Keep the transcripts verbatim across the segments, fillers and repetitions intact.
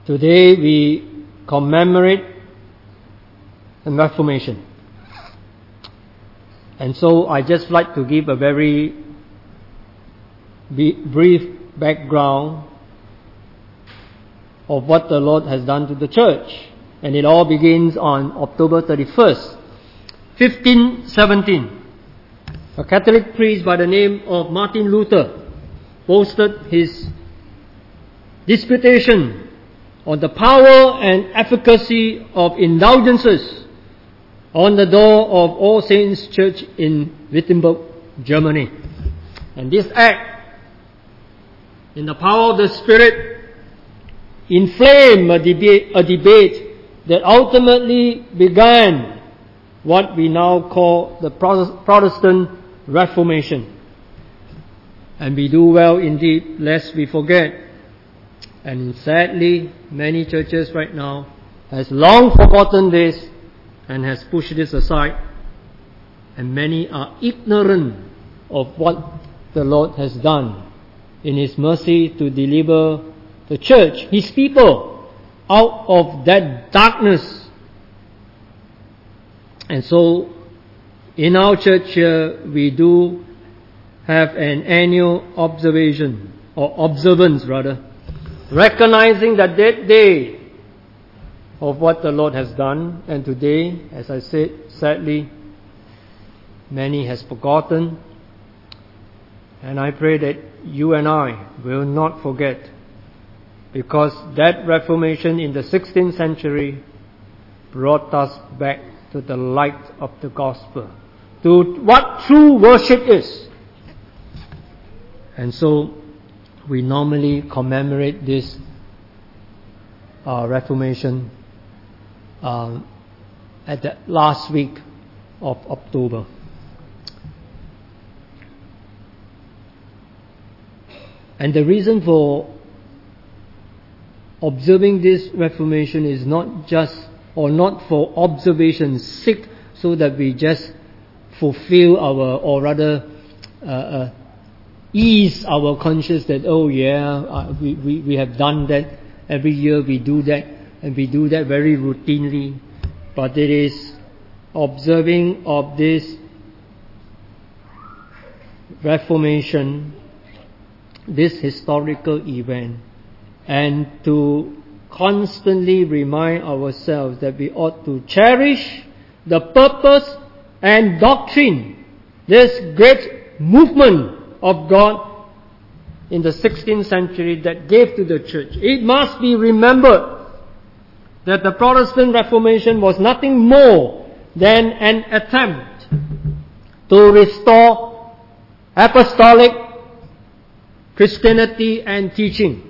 Today we commemorate the Reformation. And so I just like to give a very brief background of what the Lord has done to the church. And it all begins on October thirty-first, fifteen seventeen. A Catholic priest by the name of Martin Luther posted his disputation on the power and efficacy of indulgences on the door of All Saints Church in Wittenberg, Germany. And this act, in the power of the Spirit, inflamed a debate, a debate that ultimately began what we now call the Protestant Reformation. And we do well indeed, lest we forget. And sadly, many churches right now has long forgotten this and has pushed this aside. And many are ignorant of what the Lord has done in His mercy to deliver the church, His people, out of that darkness. And so, in our church here, we do have an annual observation, or observance rather, recognizing that that day of what the Lord has done. And today, as I said, sadly, many has forgotten. And I pray that you and I will not forget, because that Reformation in the sixteenth century brought us back to the light of the gospel, to what true worship is. And so we normally commemorate this uh, Reformation um, at the last week of October. And the reason for observing this Reformation is not just, or not for observation's sake, so that we just fulfill our, or rather uh, uh, ease our conscience that, oh yeah, uh, we, we, we have done that, every year we do that, and we do that very routinely. But it is observing of this Reformation, this historical event, and to constantly remind ourselves that we ought to cherish the purpose and doctrine, this great movement of God in the sixteenth century that gave to the church. It must be remembered that the Protestant Reformation was nothing more than an attempt to restore apostolic Christianity and teaching.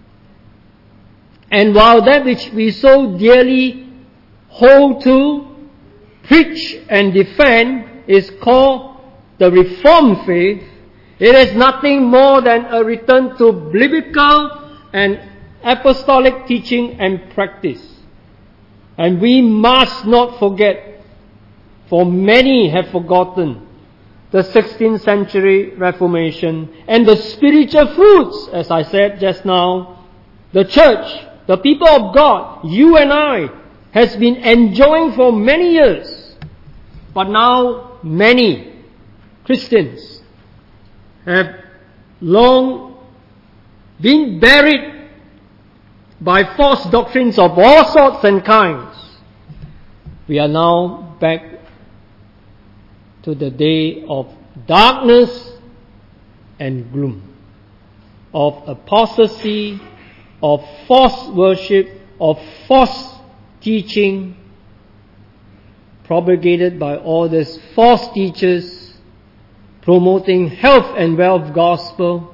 And while that which we so dearly hold to, preach and defend is called the Reformed faith, it is nothing more than a return to biblical and apostolic teaching and practice. And we must not forget, for many have forgotten, the sixteenth century Reformation and the spiritual fruits, as I said just now, the church, the people of God, you and I, has been enjoying for many years. But now many Christians have long been buried by false doctrines of all sorts and kinds. We are now back to the day of darkness and gloom, of apostasy, of false worship, of false teaching, propagated by all these false teachers, promoting health and wealth gospel.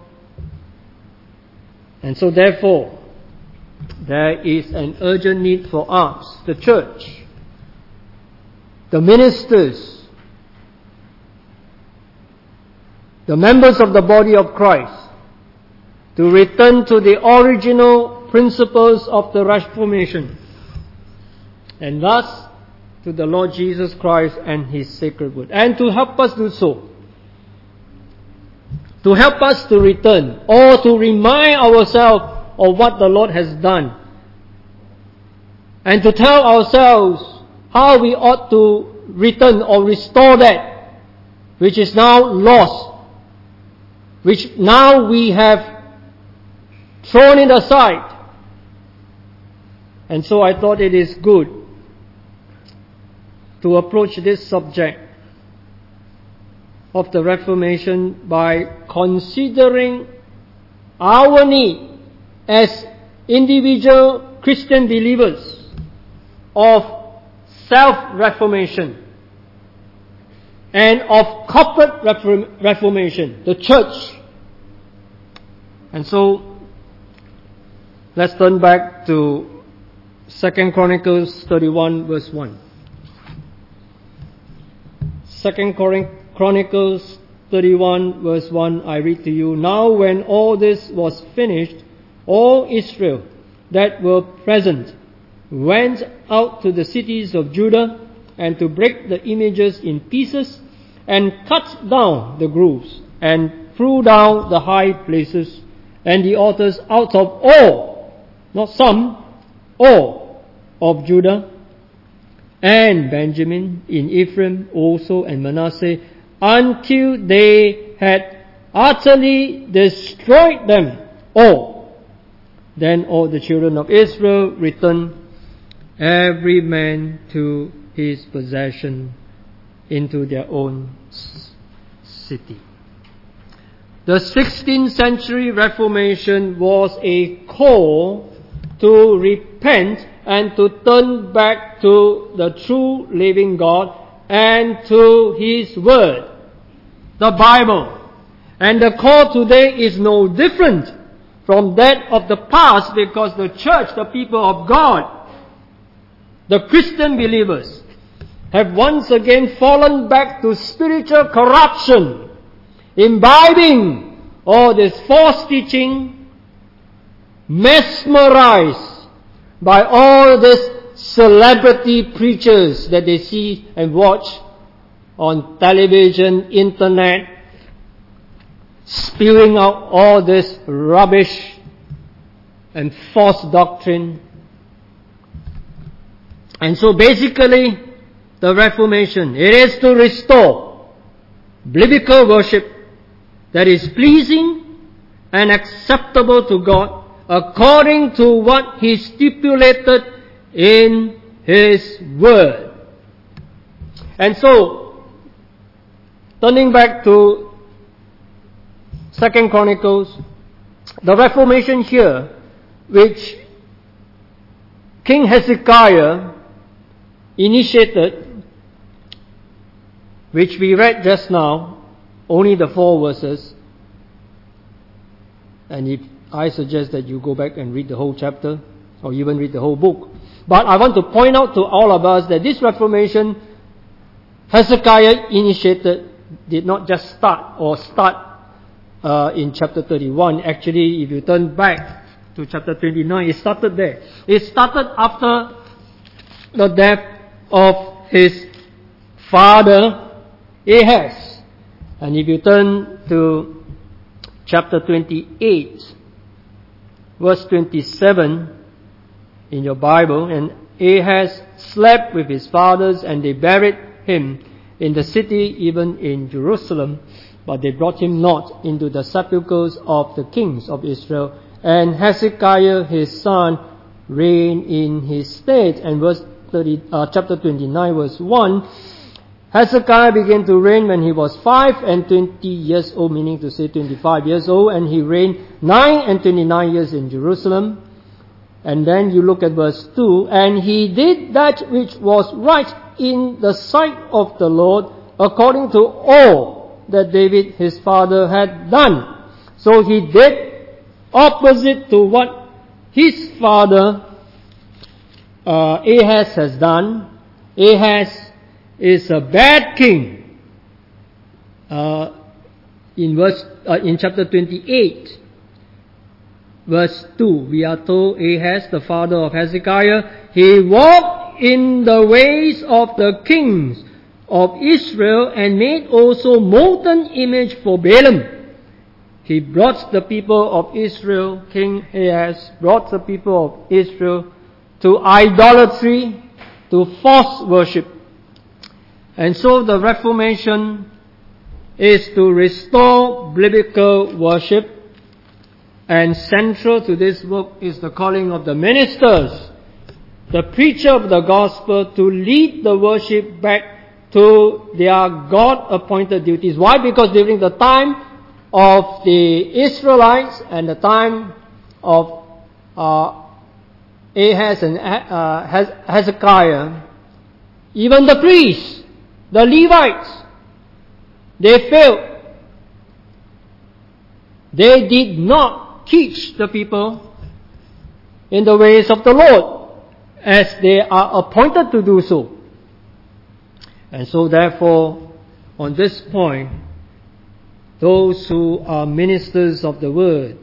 And so therefore, there is an urgent need for us, the church, the ministers, the members of the body of Christ, to return to the original principles of the Reformation, and thus to the Lord Jesus Christ and His sacred word. And to help us do so, to help us to return, or to remind ourselves of what the Lord has done, and to tell ourselves how we ought to return or restore that which is now lost, which now we have thrown it aside. And so I thought it is good to approach this subject of the Reformation by considering our need as individual Christian believers of self-reformation and of corporate reform- reformation, the church. And so, let's turn back to Second Chronicles thirty-one verse one. Second Chronicles thirty-one verse one, I read to you, Now when all this was finished, all Israel that were present went out to the cities of Judah and to break the images in pieces and cut down the groves and threw down the high places and the altars out of all, not some, all of Judah and Benjamin, in Ephraim also and Manasseh, until they had utterly destroyed them all. Then all the children of Israel returned, every man to his possession, into their own city. The sixteenth century Reformation was a call to repent and to turn back to the true living God and to His Word, the Bible. And the call today is no different from that of the past, because the church, the people of God, the Christian believers, have once again fallen back to spiritual corruption, imbibing all this false teaching, mesmerized by all these celebrity preachers that they see and watch on television, internet, spewing out all this rubbish and false doctrine. And so basically, the Reformation, it is to restore biblical worship that is pleasing and acceptable to God, according to what He stipulated in His Word. And so, turning back to Second Chronicles, the Reformation here, which King Hezekiah initiated, which we read just now, only the four verses, and if I suggest that you go back and read the whole chapter, or even read the whole book. But I want to point out to all of us that this Reformation Hezekiah initiated did not just start or start uh, in chapter thirty-one. Actually, if you turn back to chapter twenty-nine, it started there. It started after the death of his father Ahaz. And if you turn to chapter twenty-eight, verse twenty-seven in your Bible, and Ahaz slept with his fathers, and they buried him in the city, even in Jerusalem, but they brought him not into the sepulchres of the kings of Israel. And Hezekiah his son reigned in his stead. And verse thirty, uh, chapter twenty-nine, verse one, Hezekiah began to reign when he was five and twenty years old, meaning to say twenty-five years old, and he reigned nine and twenty-nine years in Jerusalem. And then you look at verse two, and he did that which was right in the sight of the Lord, according to all that David his father had done. So he did opposite to what his father uh, Ahaz has done. Ahaz is a bad king. Uh, in verse uh, in chapter twenty-eight, verse two, we are told Ahaz, the father of Hezekiah, he walked in the ways of the kings of Israel and made also molten image for Balaam. He brought the people of Israel, King Ahaz brought the people of Israel to idolatry, to false worship. And so the Reformation is to restore biblical worship, and central to this work is the calling of the ministers, the preacher of the gospel, to lead the worship back to their God-appointed duties. Why? Because during the time of the Israelites and the time of uh, Ahaz and uh, Hezekiah, even the priests, the Levites, they failed. They did not teach the people in the ways of the Lord, as they are appointed to do so. And so therefore, on this point, those who are ministers of the word,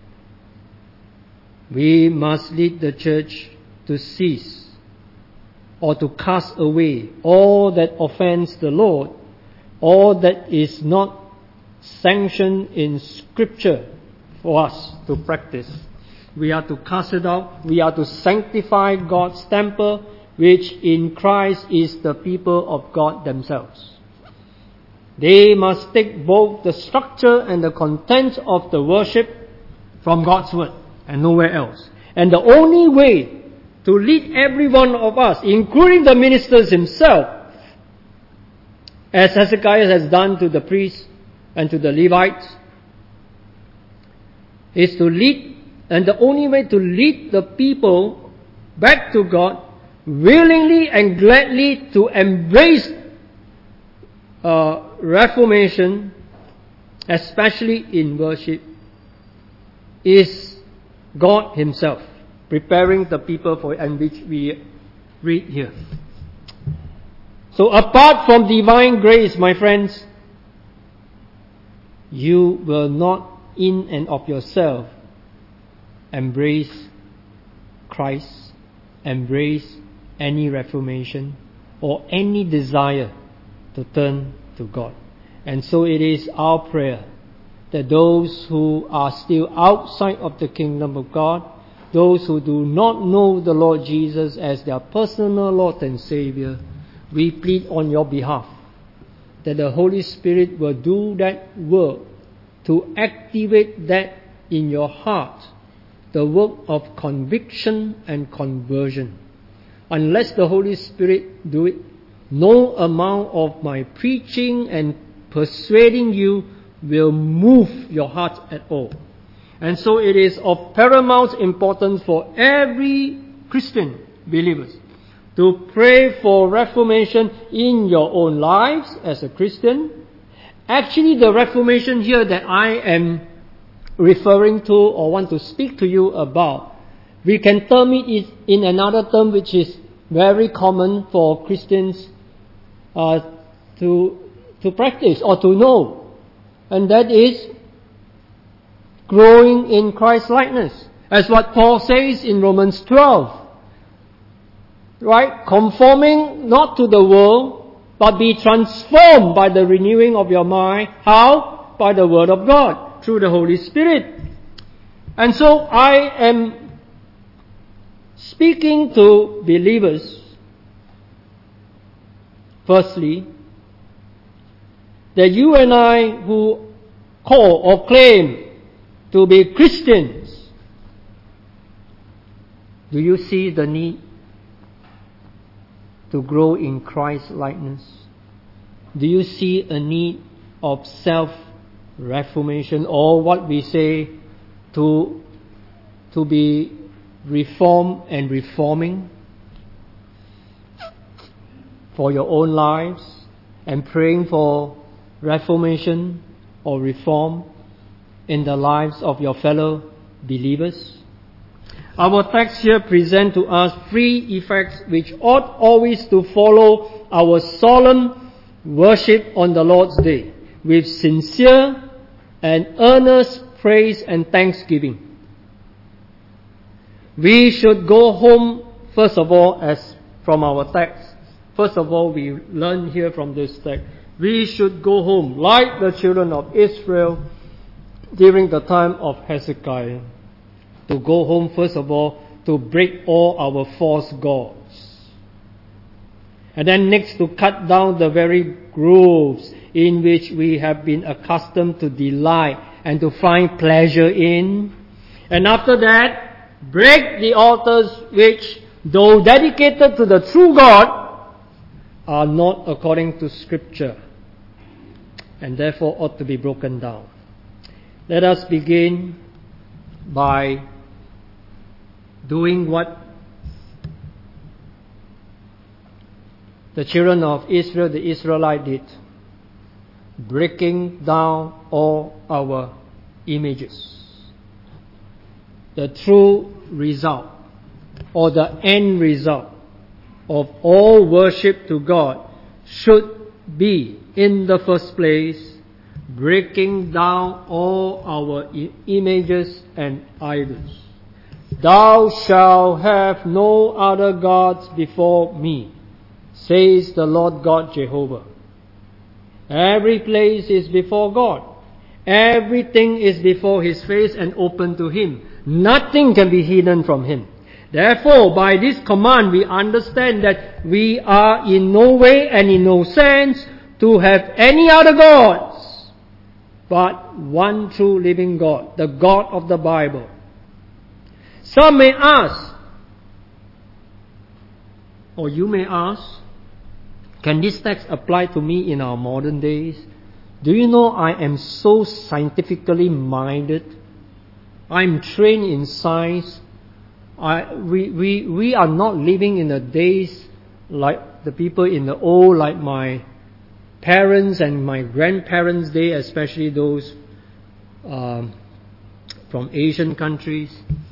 we must lead the church to cease or to cast away all that offends the Lord, all that is not sanctioned in Scripture for us to practice. We are to cast it out. We are to sanctify God's temple, which in Christ is the people of God themselves. They must take both the structure and the content of the worship from God's word and nowhere else. And the only way to lead every one of us, including the ministers himself, as Hezekiah has done to the priests and to the Levites, is to lead, and the only way to lead the people back to God, willingly and gladly to embrace uh, Reformation, especially in worship, is God Himself preparing the people for, and which we read here. So apart from divine grace, my friends, you will not in and of yourself embrace Christ, embrace any reformation or any desire to turn to God. And so it is our prayer that those who are still outside of the kingdom of God, those who do not know the Lord Jesus as their personal Lord and Savior, we plead on your behalf that the Holy Spirit will do that work to activate that in your heart, the work of conviction and conversion. Unless the Holy Spirit do it, no amount of my preaching and persuading you will move your heart at all. And so it is of paramount importance for every Christian believers to pray for reformation in your own lives as a Christian. Actually, the reformation here that I am referring to or want to speak to you about, we can term it in another term which is very common for Christians uh, to to practice or to know, and that is growing in Christ likeness, as what Paul says in Romans twelve, right? Conforming not to the world, but be transformed by the renewing of your mind. How? By the word of God, through the Holy Spirit. And so I am speaking to believers, firstly, that you and I who call or claim to be Christians, do you see the need to grow in Christ likeness? Do you see a need of self-reformation, or what we say to, to be reformed and reforming for your own lives, and praying for reformation or reform in the lives of your fellow believers? Our text here present to us three effects which ought always to follow our solemn worship on the Lord's Day, with sincere and earnest praise and thanksgiving. We should go home, first of all, as from our text. First of all, we learn here from this text, we should go home like the children of Israel during the time of Hezekiah. To go home, first of all, to break all our false gods. And then next, to cut down the very groves in which we have been accustomed to delight and to find pleasure in. And after that, break the altars which, though dedicated to the true God, are not according to Scripture, and therefore ought to be broken down. Let us begin by doing what the children of Israel, the Israelite, did, breaking down all our images. The true result, or the end result of all worship to God, should be, in the first place, breaking down all our I- images and idols. Thou shalt have no other gods before me, says the Lord God Jehovah. Every place is before God. Everything is before His face and open to Him. Nothing can be hidden from Him. Therefore, by this command, we understand that we are in no way and in no sense to have any other gods but one true living God, the God of the Bible. Some may ask, or you may ask, can this text apply to me in our modern days? Do you know I am so scientifically minded? I'm trained in science. I, we, we, we are not living in the days like the people in the old, like my parents and my grandparents' day, especially those um, from Asian countries.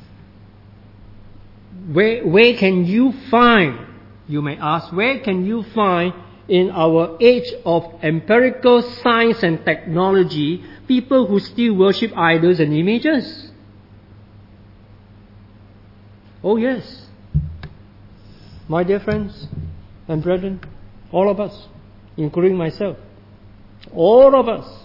Where, where can you find, you may ask, where can you find in our age of empirical science and technology people who still worship idols and images? Oh yes, my dear friends and brethren, all of us, including myself, all of us,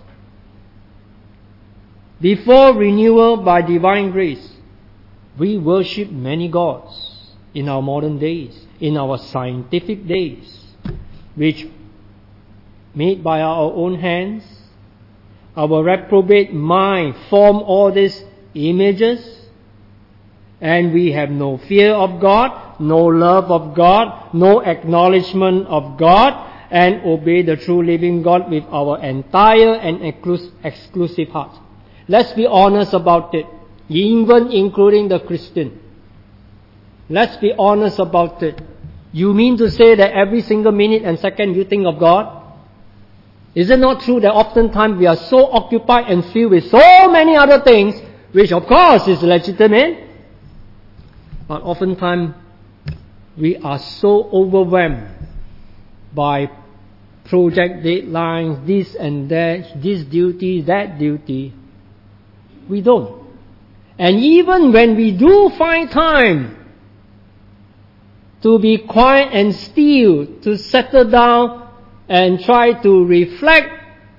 before renewal by divine grace, we worship many gods in our modern days, in our scientific days, which made by our own hands. Our reprobate mind form all these images, and we have no fear of God, no love of God, no acknowledgement of God, and obey the true living God with our entire and exclusive heart. Let's be honest about it, even including the Christian. Let's be honest about it. You mean to say that every single minute and second you think of God? Is it not true that oftentimes we are so occupied and filled with so many other things, which of course is legitimate, but oftentimes we are so overwhelmed by project deadlines, this and that, this duty, that duty. We don't. And even when we do find time to be quiet and still, to settle down and try to reflect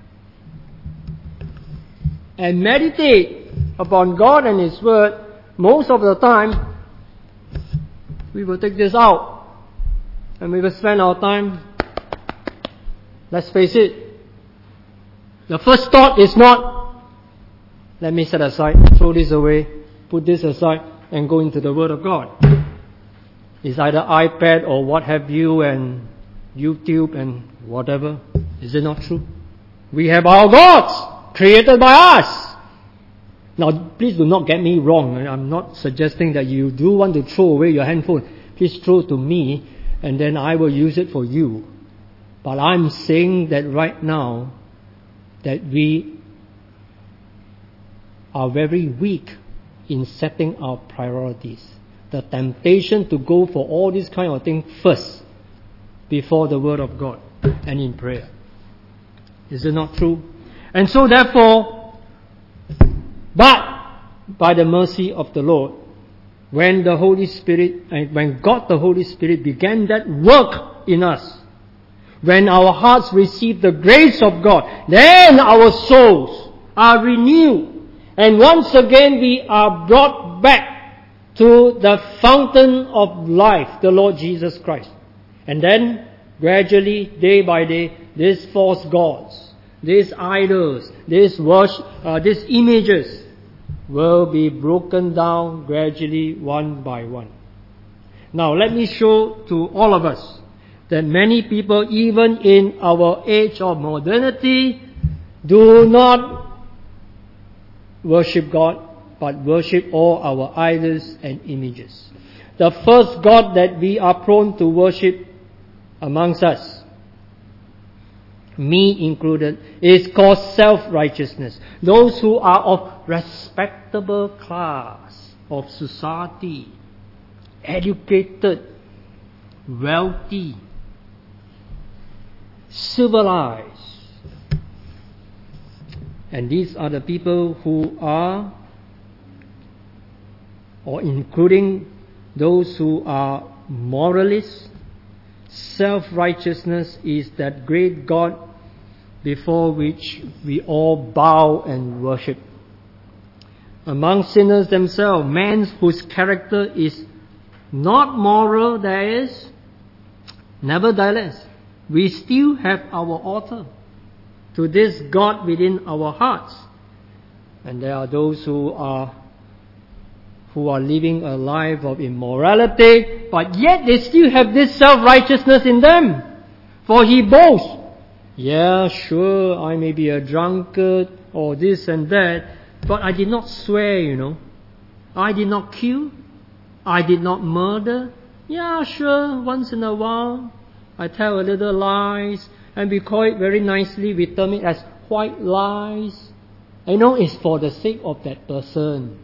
and meditate upon God and His Word, most of the time we will take this out and we will spend our time. Let's face it, the first thought is not, let me set aside, throw this away, put this aside, and go into the Word of God. It's either iPad or what have you, and YouTube and whatever. Is it not true? We have our gods created by us. Now, please do not get me wrong. I'm not suggesting that you do want to throw away your handphone. Please throw it to me, and then I will use it for you. But I'm saying that right now, that we are very weak in setting our priorities. The temptation to go for all these kind of things first, before the Word of God and in prayer. Is it not true? And so therefore, but by the mercy of the Lord, when the Holy Spirit, and when God the Holy Spirit began that work in us, when our hearts receive the grace of God, then our souls are renewed. And once again we are brought back to the fountain of life, the Lord Jesus Christ. And then, gradually, day by day, these false gods, these idols, these worship, uh, these images will be broken down gradually one by one. Now, let me show to all of us that many people, even in our age of modernity, do not worship God, but worship all our idols and images. The first God that we are prone to worship amongst us, me included, is called self-righteousness. Those who are of respectable class of society, educated, wealthy, civilized. And these are the people who are, or including those who are moralists. Self-righteousness is that great God before which we all bow and worship. Among sinners themselves, men whose character is not moral, there is, nevertheless, we still have our altar to this God within our hearts. And there are those who are who are living a life of immorality, but yet they still have this self-righteousness in them. For he boasts, yeah, sure, I may be a drunkard or this and that, but I did not swear, you know. I did not kill. I did not murder. Yeah, sure, once in a while, I tell a little lies, and we call it very nicely, we term it as white lies. I know it's for the sake of that person.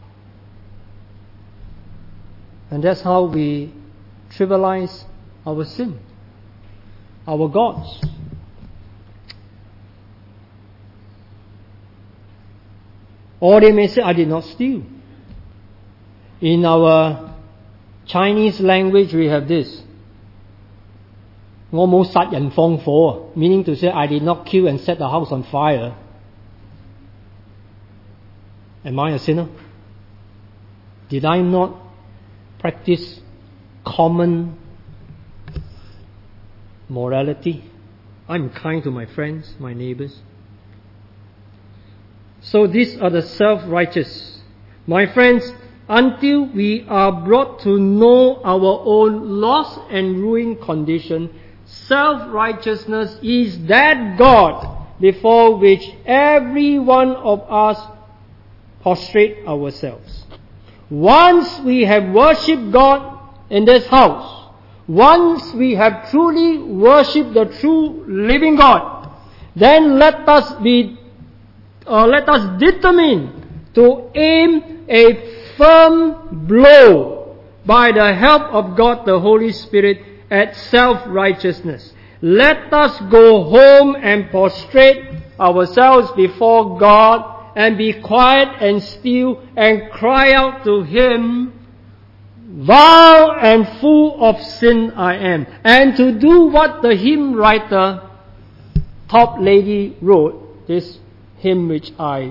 And that's how we trivialize our sin, our gods. Or they may say, I did not steal. In our Chinese language, we have this. 我冇殺人放火, meaning to say, I did not kill and set the house on fire. Am I a sinner? Did I not practice common morality? I'm kind to my friends, my neighbors. So these are the self-righteous. My friends, until we are brought to know our own lost and ruined condition, self-righteousness is that God before which every one of us prostrate ourselves. Once we have worshipped God in this house, once we have truly worshipped the true living God, then let us be, uh, let us determine to aim a firm blow by the help of God the Holy Spirit at self-righteousness. Let us go home and prostrate ourselves before God and be quiet and still and cry out to Him, vile and full of sin I am. And to do what the hymn writer, Top Lady, wrote, this hymn which I,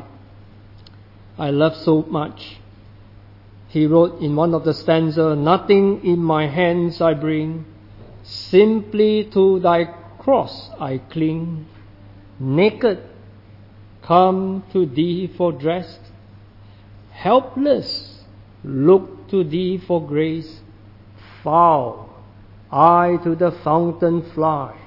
I love so much. He wrote in one of the stanzas, nothing in my hands I bring, simply to thy cross I cling, naked, come to thee for dress, helpless, look to thee for grace, foul, I to the fountain fly,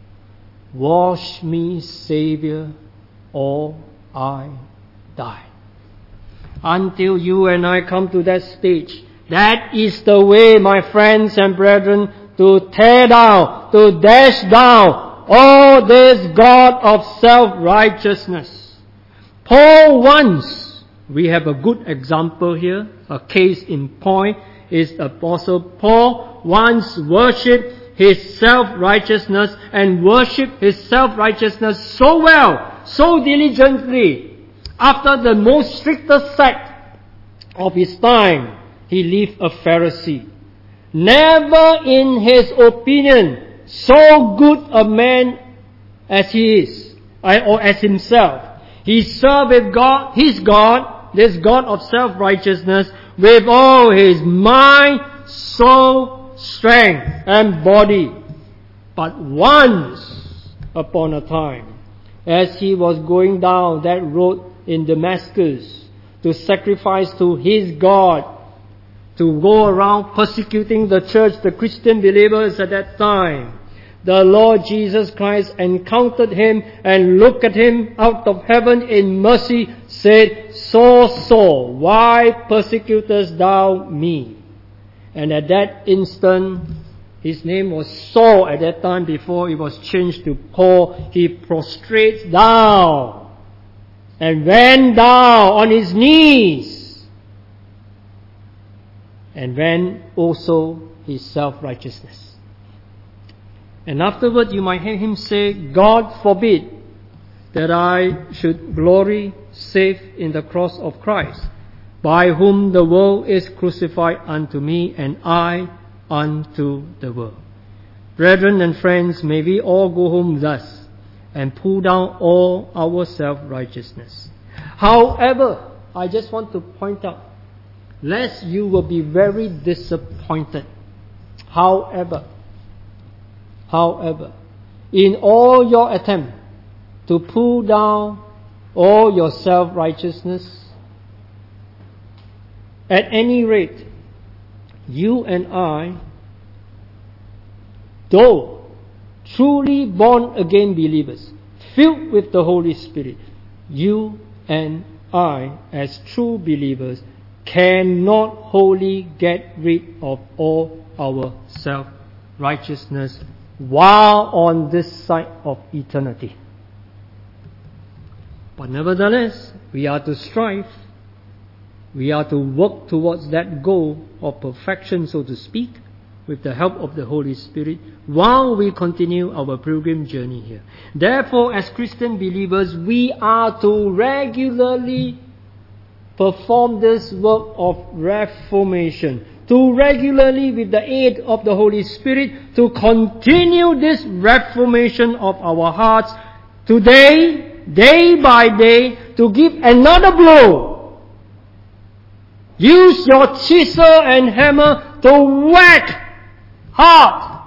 wash me, Saviour, or I die. Until you and I come to that stage, that is the way, my friends and brethren, to tear down, to dash down all this God of self-righteousness. Paul once, we have a good example here, a case in point, is Apostle Paul once worshipped his self-righteousness and worshipped his self-righteousness so well, so diligently. After the most strictest sect of his time, he lived a Pharisee. Never in his opinion so good a man as he is, or as himself. He served with God, his God, this God of self-righteousness, with all his mind, soul, strength, and body. But once upon a time, as he was going down that road in Damascus to sacrifice to his God, to go around persecuting the church, the Christian believers at that time, the Lord Jesus Christ encountered him and looked at him out of heaven in mercy, said, Saul, Saul, why persecutest thou me? And at that instant, his name was Saul at that time before it was changed to Paul. He prostrates down and went down on his knees, and went also his self-righteousness. And afterward you might hear him say, God forbid that I should glory save in the cross of Christ, by whom the world is crucified unto me, and I unto the world. Brethren and friends, may we all go home thus, and pull down all our self-righteousness. However, I just want to point out, lest you will be very disappointed. However, However, in all your attempt to pull down all your self-righteousness, at any rate, you and I, though truly born again believers, filled with the Holy Spirit, you and I, as true believers, cannot wholly get rid of all our self-righteousness while on this side of eternity. But nevertheless, we are to strive. We are to work towards that goal of perfection, so to speak, with the help of the Holy Spirit, while we continue our pilgrim journey here. Therefore, as Christian believers, we are to regularly perform this work of reformation, to regularly, with the aid of the Holy Spirit, to continue this reformation of our hearts today, day by day, to give another blow. Use your chisel and hammer to whack hard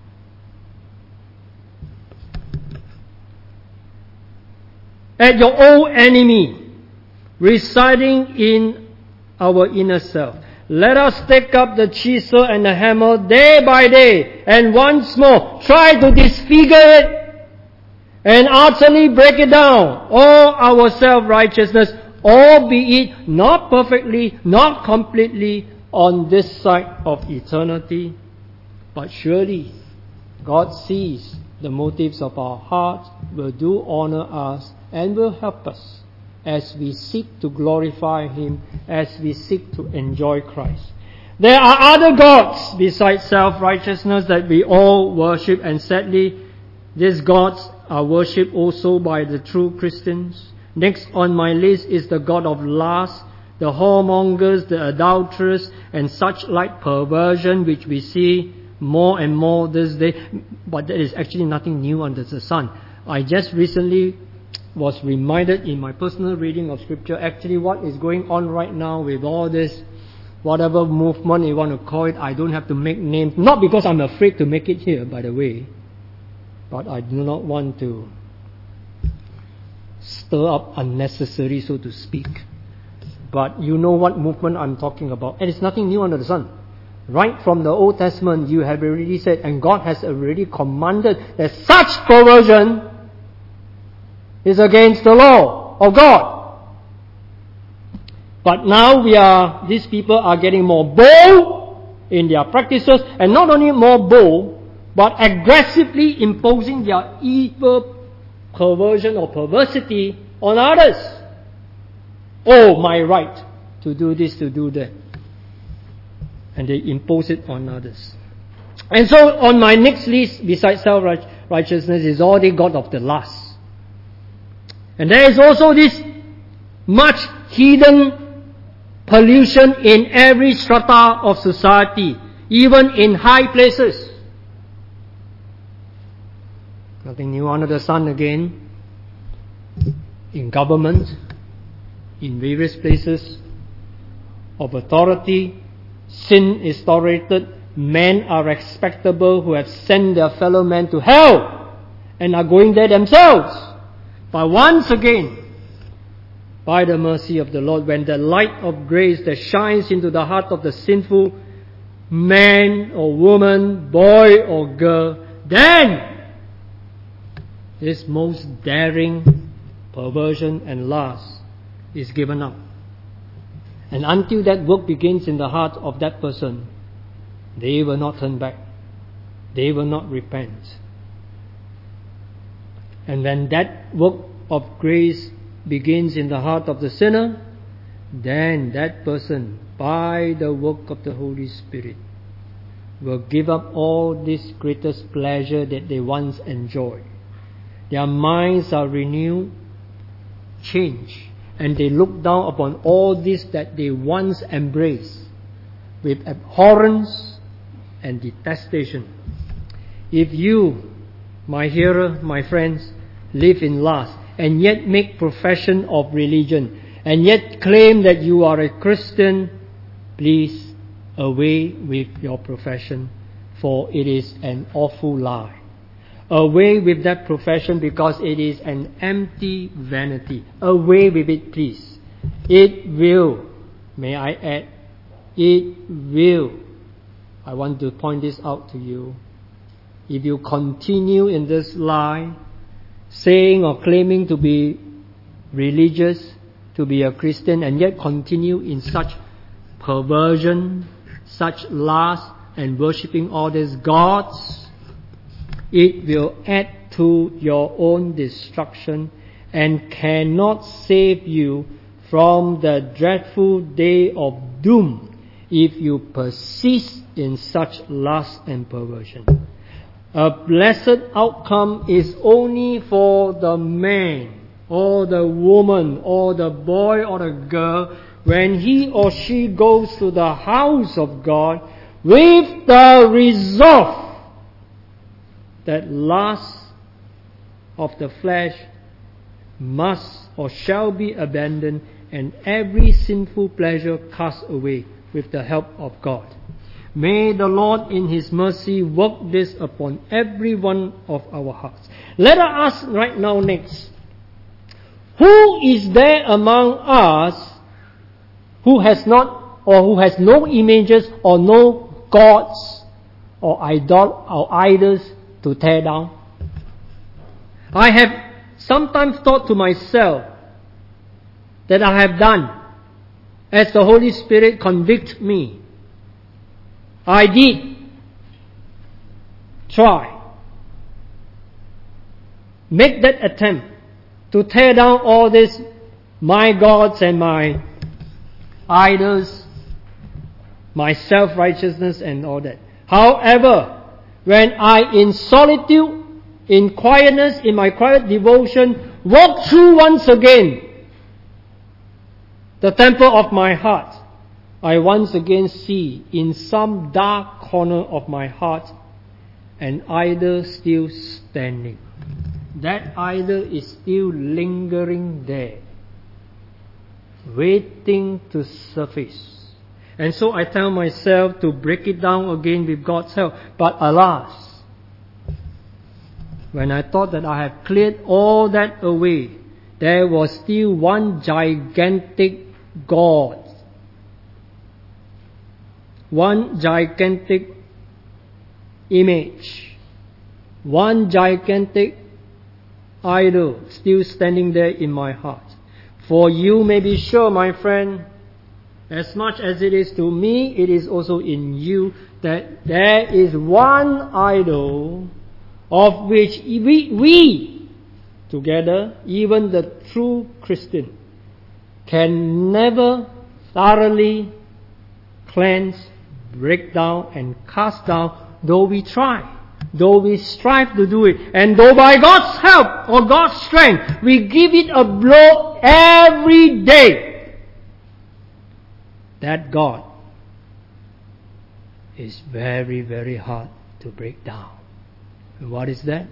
at your old enemy residing in our inner self. Let us take up the chisel and the hammer day by day, and once more try to disfigure it and utterly break it down, all our self-righteousness, albeit not perfectly, not completely on this side of eternity. But surely God sees the motives of our hearts, will do honor us, and will help us as we seek to glorify Him, as we seek to enjoy Christ. There are other gods besides self-righteousness that we all worship, and sadly, these gods are worshipped also by the true Christians. Next on my list is the god of lust, the whoremongers, the adulterers, and such like perversion which we see more and more this day. But there is actually nothing new under the sun. I just recently was reminded in my personal reading of Scripture, actually what is going on right now with all this, whatever movement you want to call it, I don't have to make names, not because I'm afraid to make it here, by the way, but I do not want to stir up unnecessary, so to speak. But you know what movement I'm talking about, and it's nothing new under the sun. Right from the Old Testament, you have already said, and God has already commanded that such perversion is against the law of God. But now we are, these people are getting more bold in their practices, and not only more bold, but aggressively imposing their evil perversion or perversity on others. Oh, my right to do this, to do that. And they impose it on others. And so on my next list, besides self-righteousness, is all the god of the lust. And there is also this much hidden pollution in every strata of society, even in high places. Nothing new under the sun again. In government, in various places, of authority. Sin is tolerated. Men are respectable who have sent their fellow men to hell and are going there themselves. But once again, by the mercy of the Lord, when the light of grace that shines into the heart of the sinful man or woman, boy or girl, then this most daring perversion and lust is given up. And until that work begins in the heart of that person, they will not turn back. They will not repent. And when that work of grace begins in the heart of the sinner, then that person, by the work of the Holy Spirit, will give up all this greatest pleasure that they once enjoyed. Their minds are renewed, changed, and they look down upon all this that they once embraced with abhorrence and detestation. If you, my hearer, my friends, live in lust and yet make profession of religion and yet claim that you are a Christian, please away with your profession, for it is an awful lie. Away with that profession, because it is an empty vanity. Away with it, please. It will, may I add, it will, I want to point this out to you. If you continue in this lie, saying or claiming to be religious, to be a Christian, and yet continue in such perversion, such lust, and worshipping all these gods, it will add to your own destruction and cannot save you from the dreadful day of doom if you persist in such lust and perversion. A blessed outcome is only for the man or the woman or the boy or the girl when he or she goes to the house of God with the resolve that lust of the flesh must or shall be abandoned and every sinful pleasure cast away with the help of God. May the Lord in His mercy work this upon every one of our hearts. Let us ask right now next, who is there among us who has not or who has no images or no gods or idol or idols to tear down? I have sometimes thought to myself that I have done as the Holy Spirit convict me. I did try, make that attempt to tear down all these my gods and my idols, my self-righteousness and all that. However, when I in solitude, in quietness, in my quiet devotion, walk through once again the temple of my heart, I once again see in some dark corner of my heart an idol still standing. That idol is still lingering there, waiting to surface. And so I tell myself to break it down again with God's help. But alas, when I thought that I have cleared all that away, there was still one gigantic God. One gigantic image. One gigantic idol still standing there in my heart. For you may be sure, my friend, as much as it is to me, it is also in you, that there is one idol of which we, we together, even the true Christian, can never thoroughly cleanse, break down and cast down, though we try, though we strive to do it, and though by God's help or God's strength we give it a blow every day. That God is very, very hard to break down. And what is that?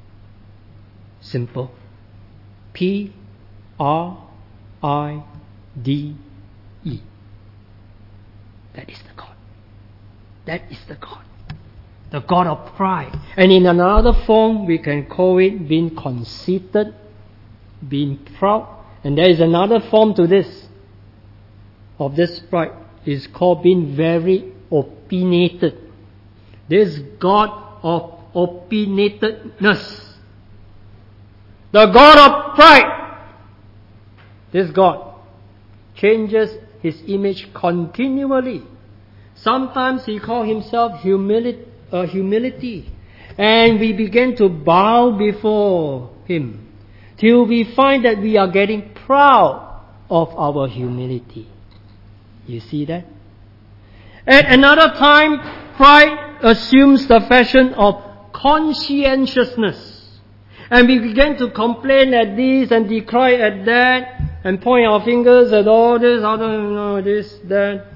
Simple. P R I D E. That is the God. That is the God. The God of pride. And in another form, we can call it being conceited, being proud. And there is another form to this, of this pride. It's called being very opinionated. This God of opinionatedness. The God of pride. This God changes His image continually. Sometimes He calls Himself humility, uh, humility. And we begin to bow before Him till we find that we are getting proud of our humility. You see that? At another time, pride assumes the fashion of conscientiousness. And we begin to complain at this and decry at that and point our fingers at all this, I don't know, this, that.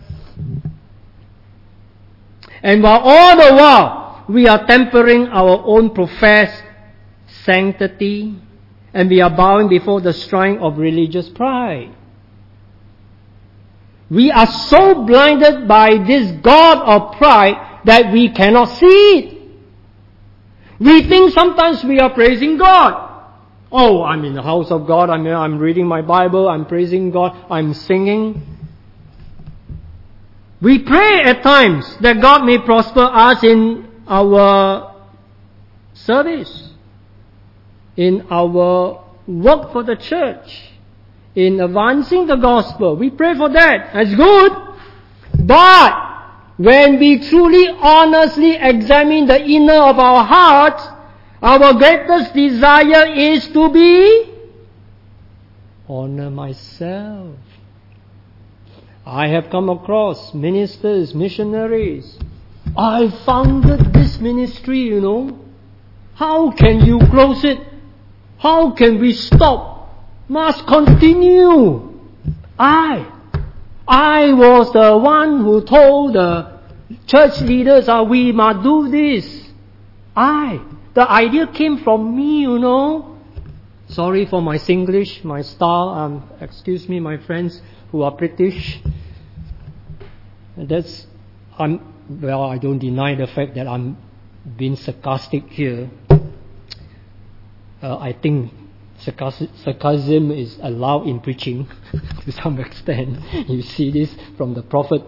And while all the while we are tempering our own professed sanctity and we are bowing before the shrine of religious pride. We are so blinded by this God of pride that we cannot see it. We think sometimes we are praising God. Oh, I'm in the house of God, I'm, I'm reading my Bible, I'm praising God, I'm singing. We pray at times that God may prosper us in our service, in our work for the church, in advancing the gospel. We pray for that. That's good. But when we truly, honestly examine the inner of our hearts, our greatest desire is to be honor myself. I have come across ministers, missionaries. I founded this ministry, you know. How can you close it? How can we stop? Must continue. I, I was the one who told the church leaders, ah, we must do this. I, the idea came from me, you know. Sorry for my Singlish, my style. Um, excuse me, my friends who are British. That's, I'm, well, I don't deny the fact that I'm being sarcastic here. Uh, I think sarcasm is allowed in preaching to some extent. You see this from the prophet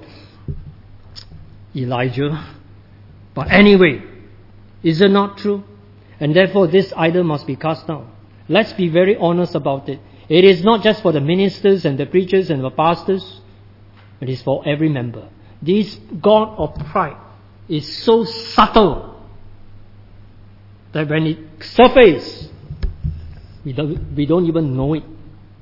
Elijah. But anyway, is it not true? And therefore this idol must be cast down. Let's be very honest about it. It is not just for the ministers and the preachers and the pastors. It is for every member. This God of pride is so subtle that when it surfaces, we don't, we don't even know it.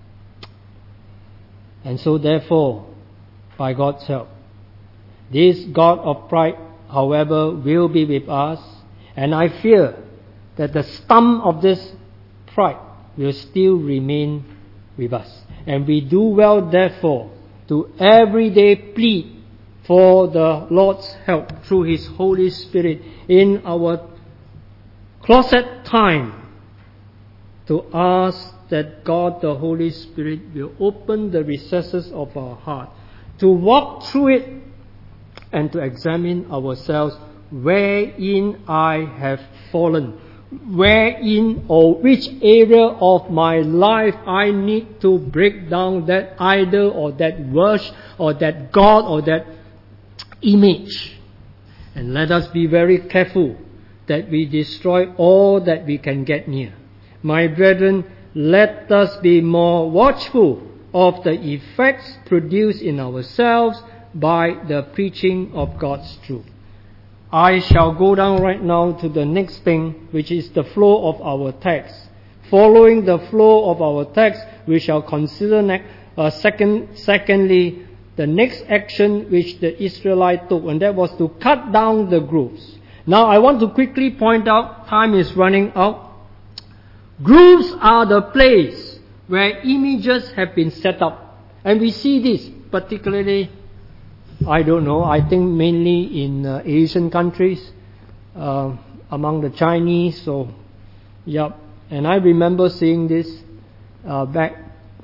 And so therefore, by God's help, this God of pride, however, will be with us. And I fear that the stump of this pride will still remain with us. And we do well, therefore, to every day plead for the Lord's help through His Holy Spirit in our closet time, to ask that God the Holy Spirit will open the recesses of our heart, to walk through it and to examine ourselves wherein I have fallen, wherein or which area of my life I need to break down that idol or that worship or that God or that image. And let us be very careful that we destroy all that we can get near. My brethren, let us be more watchful of the effects produced in ourselves by the preaching of God's truth. I shall go down right now to the next thing, which is the flow of our text. Following the flow of our text, we shall consider ne- uh, second, secondly, the next action which the Israelites took, and that was to cut down the groves. Now I want to quickly point out, time is running out. Groves are the place where images have been set up. And we see this particularly, I don't know, I think mainly in uh, Asian countries, uh, among the Chinese. So, yeah. And I remember seeing this uh, back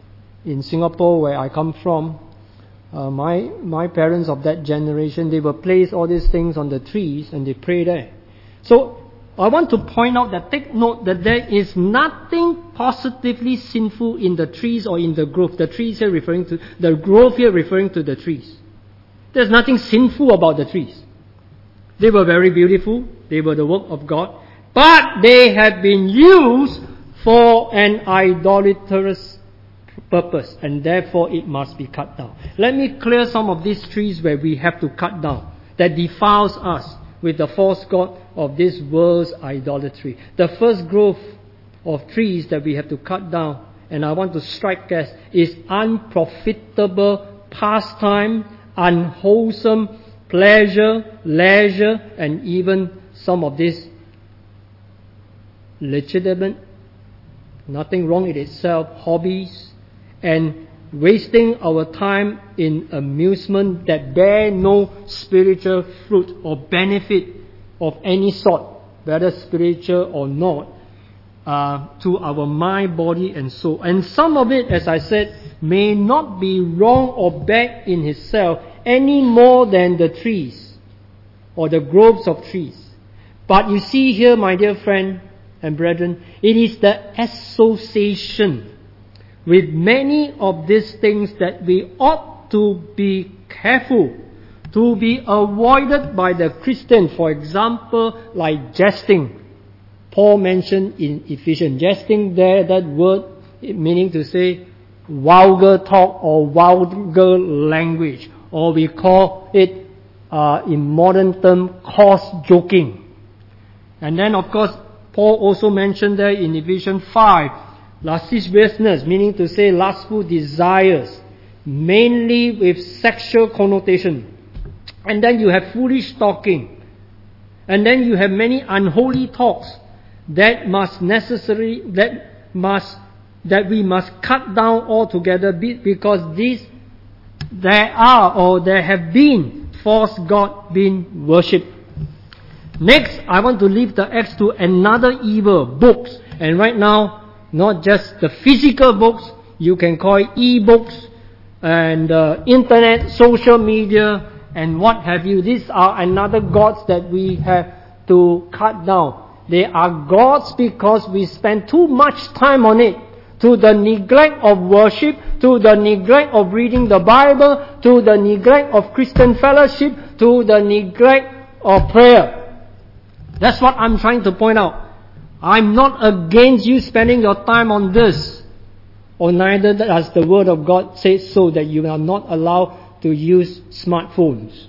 in Singapore, where I come from, uh, my my parents of that generation, they will place all these things on the trees and they pray there. So I want to point out that, take note that there is nothing positively sinful in the trees or in the grove. The trees here referring to, the grove here referring to the trees. There's nothing sinful about the trees. They were very beautiful. They were the work of God. But they have been used for an idolatrous purpose, and therefore it must be cut down. Let me clear some of these trees where we have to cut down, that defiles us with the false god of this world's idolatry. The first grove of trees that we have to cut down, and I want to strike as, is unprofitable pastime, unwholesome pleasure, leisure, and even some of this legitimate, nothing wrong in itself, hobbies, and wasting our time in amusement that bear no spiritual fruit or benefit of any sort, whether spiritual or not, uh, to our mind, body, and soul. And some of it, as I said, may not be wrong or bad in itself any more than the trees or the groves of trees. But you see here, my dear friend and brethren, it is the association with many of these things that we ought to be careful, to be avoided by the Christian. For example, like jesting. Paul mentioned in Ephesians, jesting there, that word meaning to say vulgar talk or vulgar language, or we call it uh, in modern term coarse joking. And then of course Paul also mentioned there in Ephesians five, lasciviousness, meaning to say lustful desires, mainly with sexual connotation. And then you have foolish talking. And then you have many unholy talks that must necessarily, that must, that we must cut down altogether, because these, there are or there have been false gods being worshipped. Next, I want to leave the X to another evil, books. And right now, not just the physical books, you can call it e-books and uh, internet, social media, and what have you. These are another gods that we have to cut down. They are gods because we spend too much time on it, to the neglect of worship, to the neglect of reading the Bible, to the neglect of Christian fellowship, to the neglect of prayer. That's what I'm trying to point out. I'm not against you spending your time on this, or neither does the Word of God say so, that you are not allowed to use smartphones.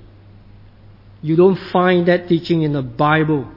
You don't find that teaching in the Bible.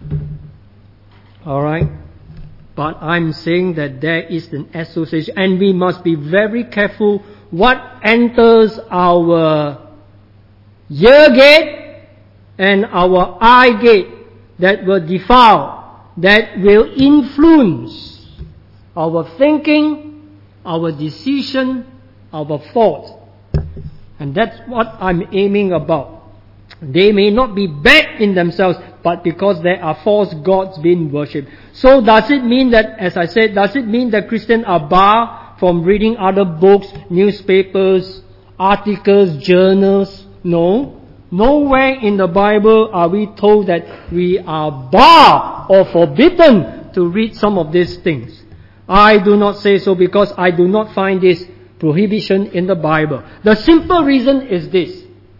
Alright? But I'm saying that there is an association, and we must be very careful what enters our ear gate and our eye gate that will defile, that will influence our thinking, our decision, our thought. And that's what I'm aiming about. They may not be bad in themselves, but because there are false gods being worshipped. So does it mean that, as I said, does it mean that Christians are barred from reading other books, newspapers, articles, journals? No. Nowhere in the Bible are we told that we are barred or forbidden to read some of these things. I do not say so because I do not find this prohibition in the Bible. The simple reason is this,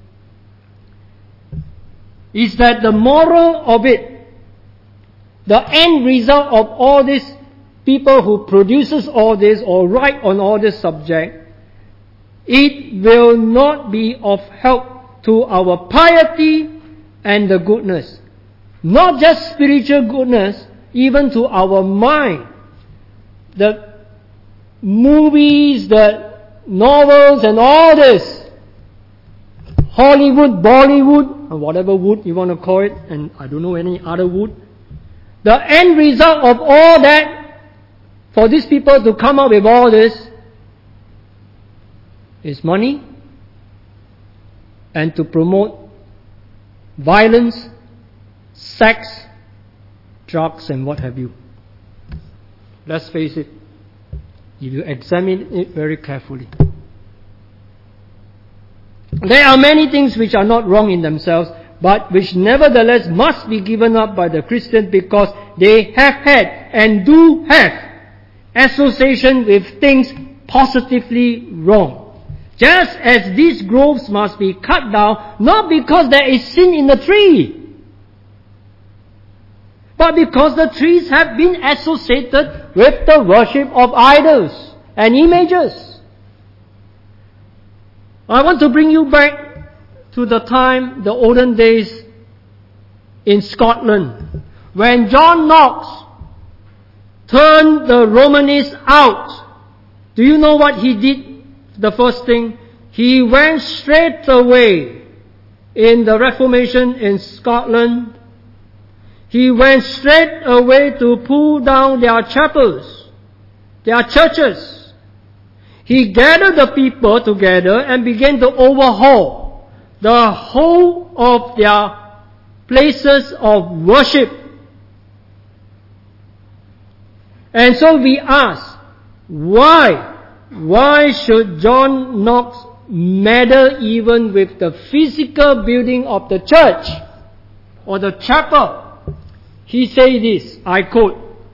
is that the moral of it, the end result of all these people who produces all this or write on all this subject, it will not be of help to our piety and the goodness. Not just spiritual goodness, even to our mind. The movies, the novels and all this, Hollywood, Bollywood, or whatever wood you want to call it, and I don't know any other wood. The end result of all that, for these people to come up with all this, is money, and to promote violence, sex, drugs, and what have you. Let's face it, if you examine it very carefully. There are many things which are not wrong in themselves, but which nevertheless must be given up by the Christian because they have had and do have association with things positively wrong. Just as these groves must be cut down, not because there is sin in the tree, but because the trees have been associated with the worship of idols and images. I want to bring you back to the time, the olden days in Scotland, when John Knox turned the Romanists out. Do you know what he did? The first thing, he went straight away in the Reformation in Scotland. He went straight away to pull down their chapels, their churches. He gathered the people together and began to overhaul the whole of their places of worship. And so we ask, why? Why should John Knox meddle even with the physical building of the church or the chapel? He said this, I quote,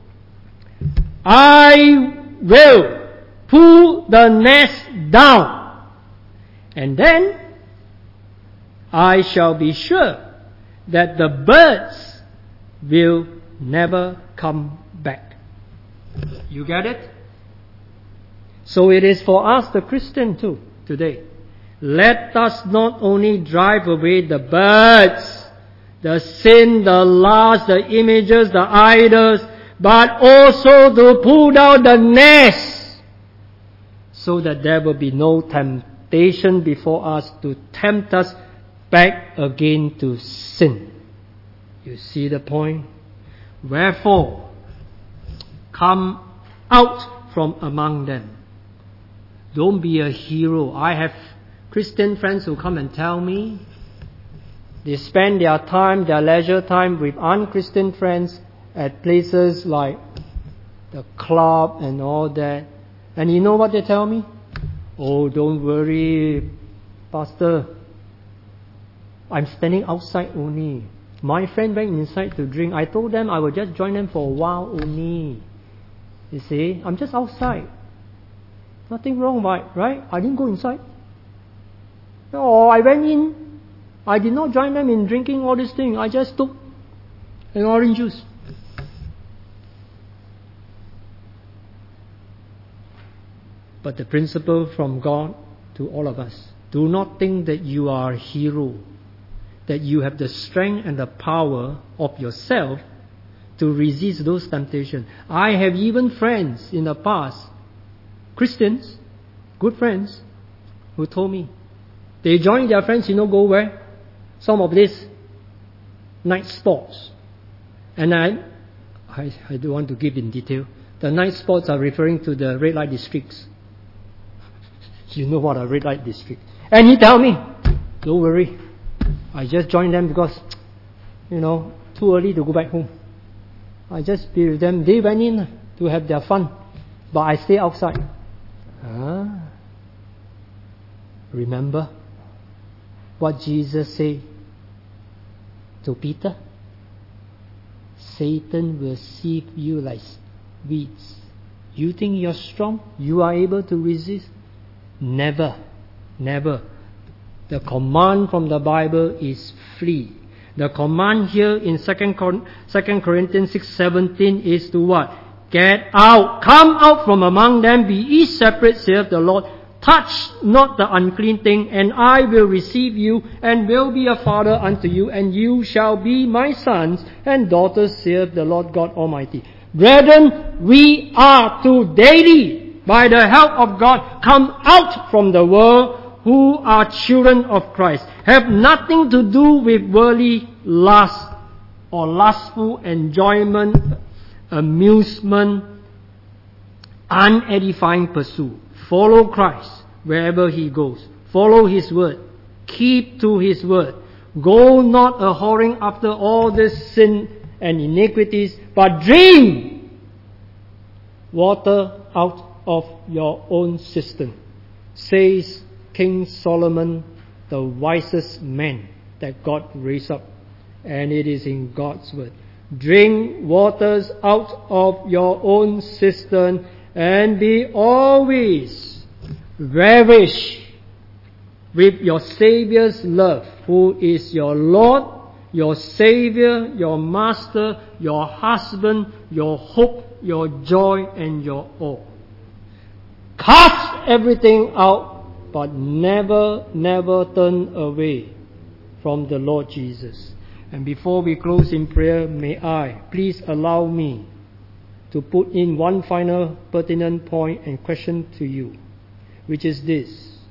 "I will pull the nest down, and then I shall be sure that the birds will never come back." You get it? So it is for us, the Christian too, today. Let us not only drive away the birds, the sin, the lust, the images, the idols, but also to pull down the nest, so that there will be no temptation before us to tempt us back again to sin. You see the point? Wherefore, come out from among them. Don't be a hero. I have Christian friends who come and tell me they spend their time, their leisure time with un-Christian friends at places like the club and all that. And you know what they tell me? "Oh, don't worry, Pastor. I'm standing outside only. My friend went inside to drink. I told them I will just join them for a while only. You see, I'm just outside. Nothing wrong, right? I didn't go inside. Oh, I went in. I did not join them in drinking all this thing. I just took an orange juice." But the principle from God to all of us, do not think that you are a hero, that you have the strength and the power of yourself to resist those temptations. I have even friends in the past, Christians, good friends, who told me they joined their friends, you know, go where? Some of these night spots. And I, I, I don't want to give in detail. The night spots are referring to the red light districts. You know what a red light district. And he tell me, don't worry, I just joined them because, you know, too early to go back home. I just be with them. They went in to have their fun, but I stay outside. Ah. Remember what Jesus said to Peter? Satan will sieve you like weeds. You think you're strong? You are able to resist? Never. Never. The command from the Bible is flee. The command here in Second Corinthians six seventeen is to what? Get out. Come out from among them. Be ye separate, saith the Lord. Touch not the unclean thing, and I will receive you, and will be a father unto you, and you shall be my sons and daughters, saith the Lord God Almighty. Brethren, we are to daily, by the help of God, come out from the world, who are children of Christ. Have nothing to do with worldly lust or lustful enjoyment, amusement, unedifying pursuit. Follow Christ wherever He goes. Follow His word. Keep to His word. Go not a whoring after all this sin and iniquities, but drink water out of your own cistern, says King Solomon, the wisest man that God raised up. And it is in God's word. Drink waters out of your own cistern, and be always ravished with your Saviour's love, who is your Lord, your Saviour, your Master, your husband, your hope, your joy, and your all. Cast everything out, but never, never turn away from the Lord Jesus. And before we close in prayer, may I, please allow me to put in one final pertinent point and question to you, which is this: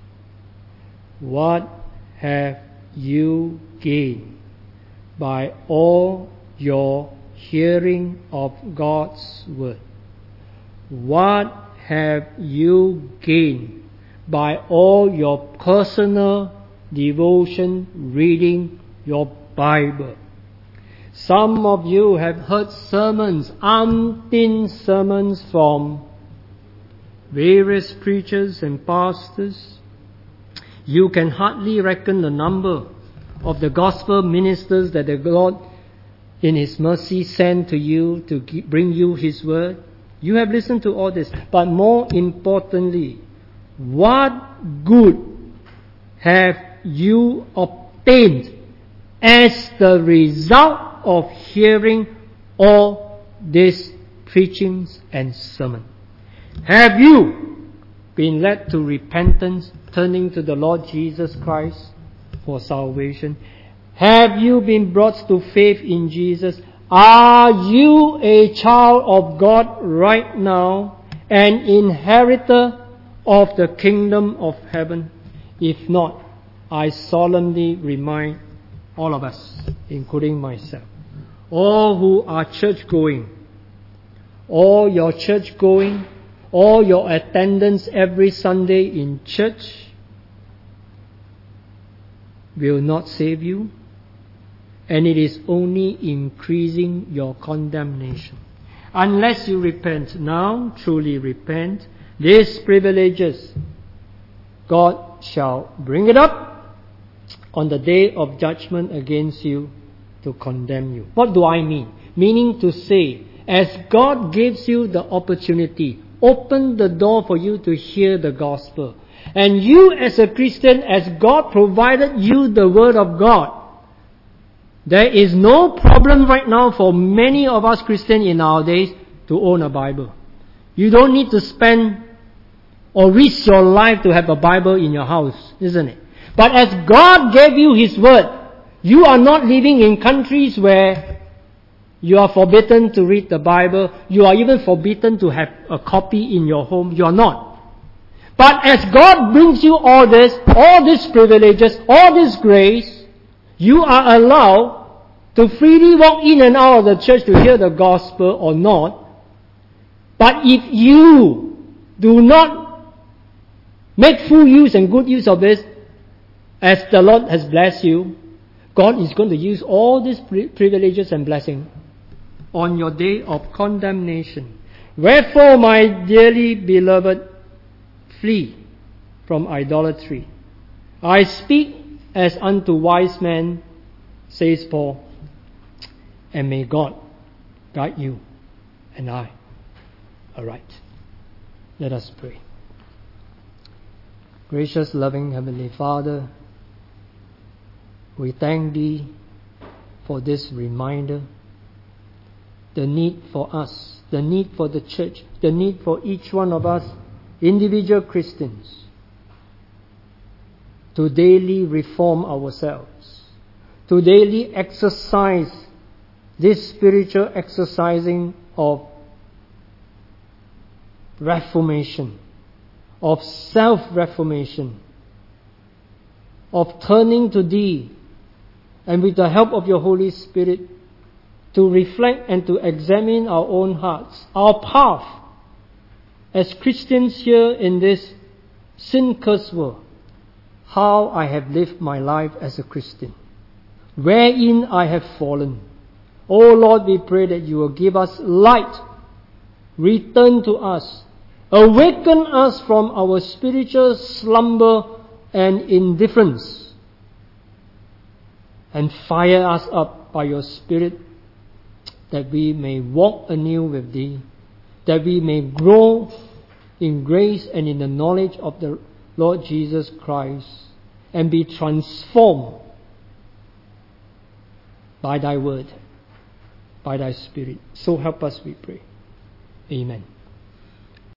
what have you gained by all your hearing of God's word? What have you gained by all your personal devotion, reading your Bible? Some of you have heard sermons, umpteen sermons from various preachers and pastors. You can hardly reckon the number of the gospel ministers that the Lord in His mercy sent to you to bring you His word. You have listened to all this. But more importantly, what good have you obtained as the result of hearing all these preachings and sermons? Have you been led to repentance, turning to the Lord Jesus Christ for salvation? Have you been brought to faith in Jesus? Are you a child of God right now, an inheritor of the kingdom of heaven? If not, I solemnly remind all of us, including myself, all who are church-going, all your church-going, all your attendance every Sunday in church will not save you, and it is only increasing your condemnation. Unless you repent now, truly repent, these privileges, God shall bring it up on the day of judgment against you to condemn you. What do I mean? Meaning to say, as God gives you the opportunity, open the door for you to hear the gospel. And you as a Christian, as God provided you the word of God, there is no problem right now for many of us Christians in our days to own a Bible. You don't need to spend or risk your life to have a Bible in your house, isn't it? But as God gave you His word, you are not living in countries where you are forbidden to read the Bible. You are even forbidden to have a copy in your home. You are not. But as God brings you all this, all these privileges, all this grace, you are allowed to freely walk in and out of the church to hear the gospel or not. But if you do not make full use and good use of this, as the Lord has blessed you, God is going to use all these privileges and blessings on your day of condemnation. Wherefore, my dearly beloved, flee from idolatry. I speak as unto wise men, says Paul, and may God guide you and I aright. Let us pray. Gracious, loving Heavenly Father, we thank Thee for this reminder, the need for us, the need for the church, the need for each one of us, individual Christians, to daily reform ourselves, to daily exercise this spiritual exercising of reformation, of self-reformation, of turning to Thee, and with the help of Your Holy Spirit, to reflect and to examine our own hearts, our path as Christians here in this sin-cursed world, how I have lived my life as a Christian, wherein I have fallen. Oh Lord, we pray that You will give us light, return to us Awaken us from our spiritual slumber and indifference, and fire us up by your Spirit, that we may walk anew with Thee, that we may grow in grace and in the knowledge of the Lord Jesus Christ, and be transformed by Thy word, by Thy Spirit. So help us, we pray. Amen.